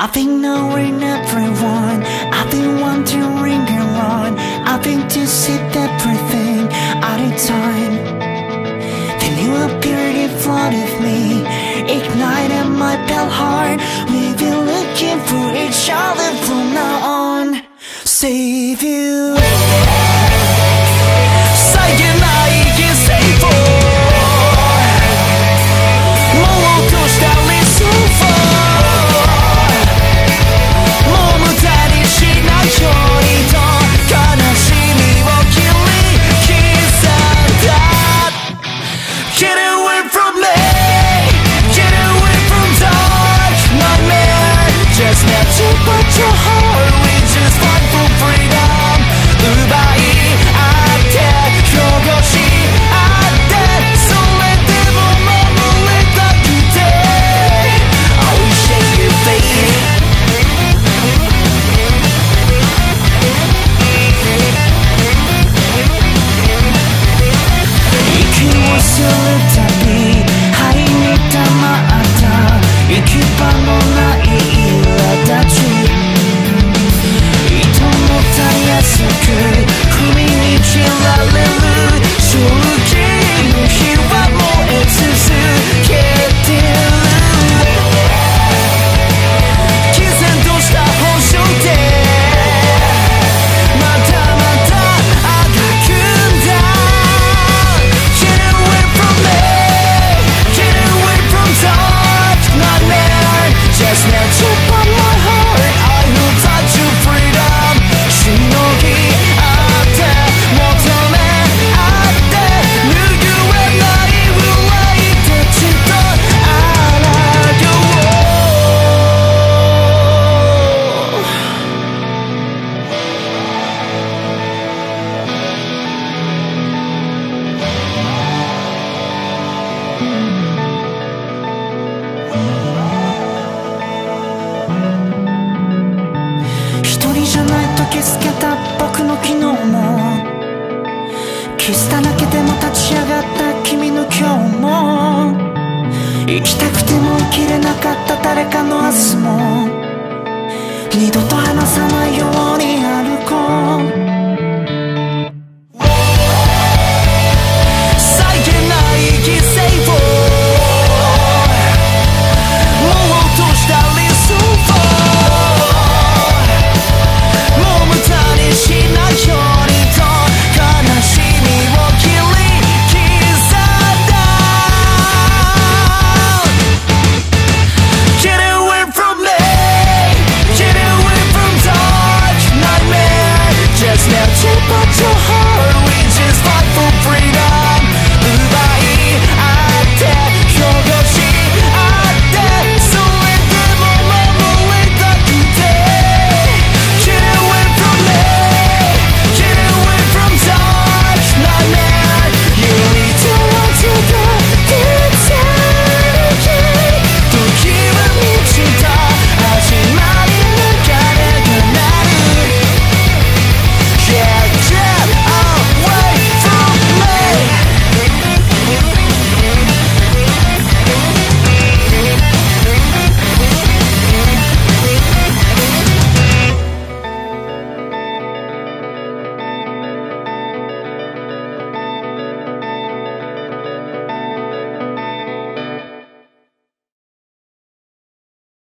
I've been knowing everyone, I've been wandering around, I've been to see everything at a time. Then you appeared in front of me, ignited my pale heart. We've been looking for each other from now on. Save you. Say goodnight, you say for. もう落とした理想 Put your heart, we just fight for freedom. 奪い合って汚し合ってそれでも守れたくて I wish I could fade. 息をするたび肺に溜まった行き場のない苛立ち安く踏みにじられる正直の火は燃え続けてる毅然とした保証でまだまだあがくんだ Get away from me Get away from dark nightmare Just now to pop my heart I will touch you freedom しのぎ合って求め合って拭えない未来たちと抗一人じゃないと気づけた僕の昨日もキスだらけでも立ち上がった君の今日も生きたくても生きれなかった誰か